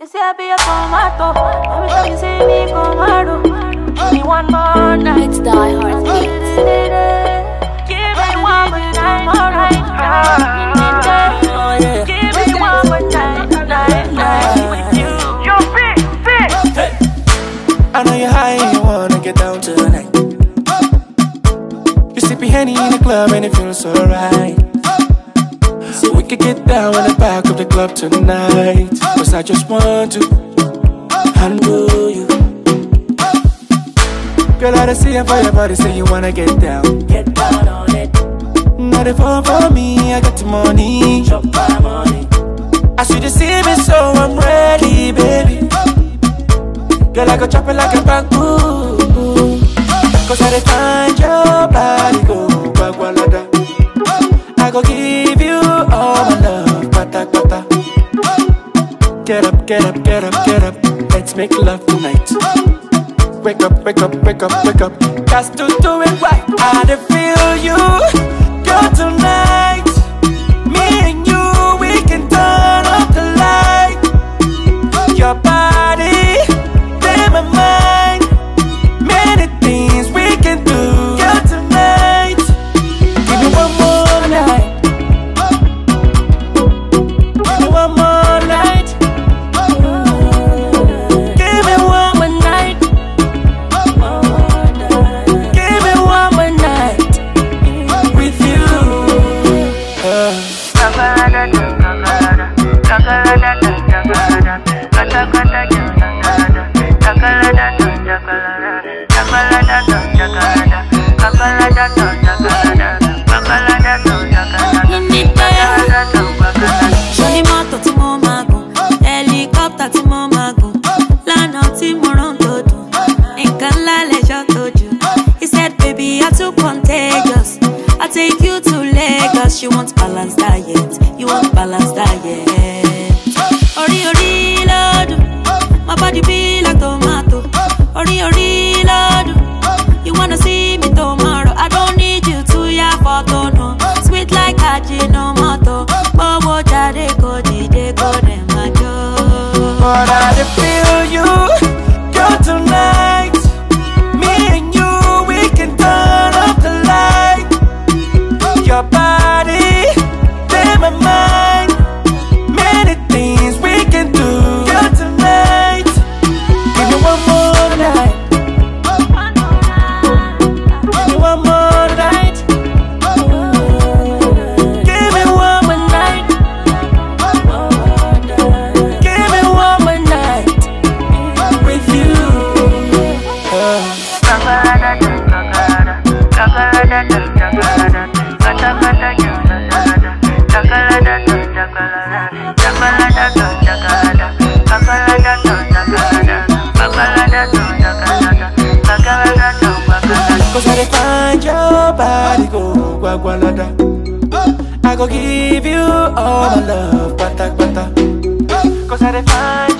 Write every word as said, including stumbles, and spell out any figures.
You say I be a tomato, every time you see me come out. Give me one more night. It's Die Hard Beats. Give me one more night, more night. Give me one more night, night, night with you. Yo, big, big. Hey. I know you're high and you wanna get down tonight. You sipping Henny in the club and it feels so right. So we could get down in the back of the club tonight. Cause I just want to handle you. Girl, I see you for your body, say you wanna get down. Get down on it. Not a phone for me, I got the money. Drop my money. I see you see me, so I'm ready, baby. Girl, I go chop it like a bamboo. Cause I dey find your body, go bagwalada. I go give you all my love, pata pata. Get up, get up, get up, get up. Let's make love tonight. Wake up, wake up, wake up, wake up. Got to do it right. I dey feel you, girl, tonight. Me and you, we can turn off the light. Your body, then my mind. Many things we can do, girl, tonight. Give me one more night. Give me one more night. Give me one more night. Give me one more night with you. Uh. Shoni moto tí mo máa gùn, helicopter tí mo máa gùn, lánàá tí mo rán tó dùn, nǹkan ńlá lẹ́jọ́ tó jù. He said, baby, you're too contagious. I'll take you to Lagos. You want balanced diet, you want balanced diet. Ori ori lodu, my body be like tomato. Ori ori lodu, you wanna see me tomorrow. I don't need you to ya photo, no. Sweet like Ajinomoto. Bobo jade ko dide ko dem ajo. But I dey feel you, girl, tonight. Me and you, we can turn off the light. Your body, then my mind. Many things we can do, girl, tonight. Give me one more night. Give me one more night. Give me one more night. Give me one more night with you. Uh. Cause I dey find your body, go gwagwalada. I go give you all my love, pata pata. Cause I dey find